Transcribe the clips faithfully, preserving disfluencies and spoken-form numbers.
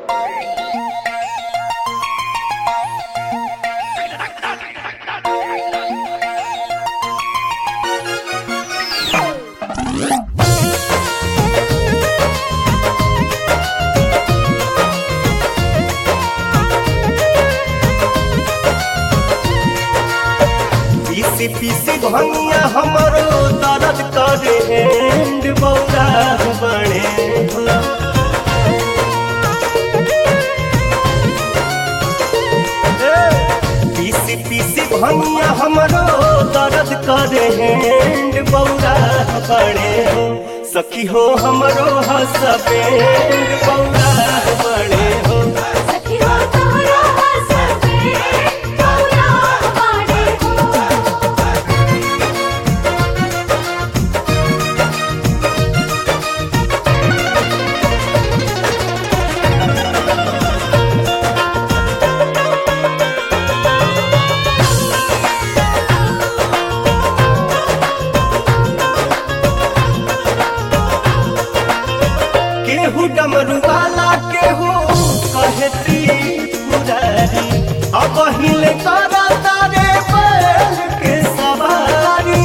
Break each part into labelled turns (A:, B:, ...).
A: पीसी पीसी भंगिया हमरो दर्द करे एंड बौरा बने पीसी पीसी भंगिया हमरो दर्द करे एंड बौरा बने सखी हो हमरो हसबेंड बौरा बने हो
B: सखी हो तोरो हसबेंड बौरा बने हो।
A: केहू डमरू वाला केहू कहती पुरारी अब हिले करा तारे बैल के सवारी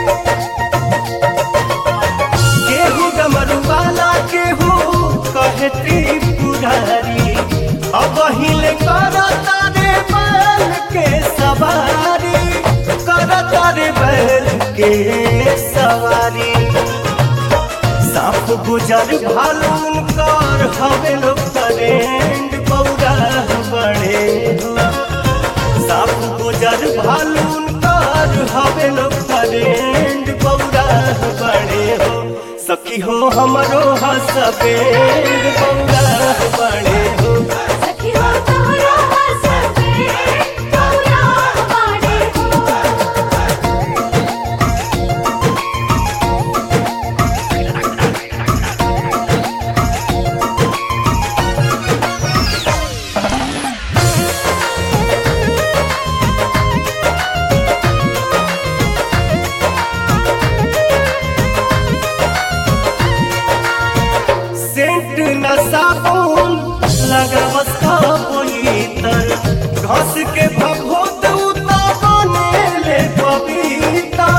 A: केहू डमरू वाला केहू कहती पुरारी अब हिले करा तारे बैल के सवारी करा तारे बैल के सवारी साफ गुजर भालून कर हवे लोग करेंड बौरा बड़े हो साफ गुजर भालून कर हवे लोग करेंड बौरा बड़े हो सखी हो हमरो हसबेंड बौरा बड़े हो
B: सखी हो तोरो हसबेंड बौरा बने हो।
A: सेंट न साबुन लगावस पवित्र घस के भभूत उता बने ले पवित्र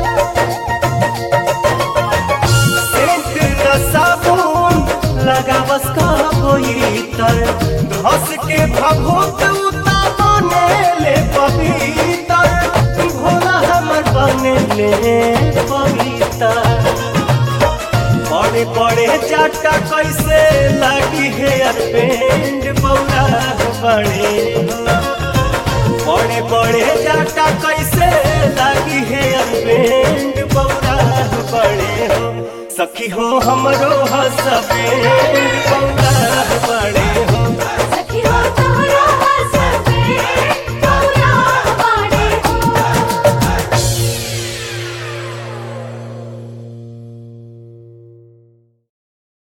A: सेंट न साबुन लगावस पवित्र घस के भभूत उता बने ले पवित्र भोला हमर बने ले पवित्र बड़े बड़े चाटा कैसे लगी हेयर बैंड बौरा बड़े हो बड़े बड़े चाटा कैसे लगी हेयर बैंड बौरा बड़े हो सखी हो हमरो हसबेंड बौरा बड़े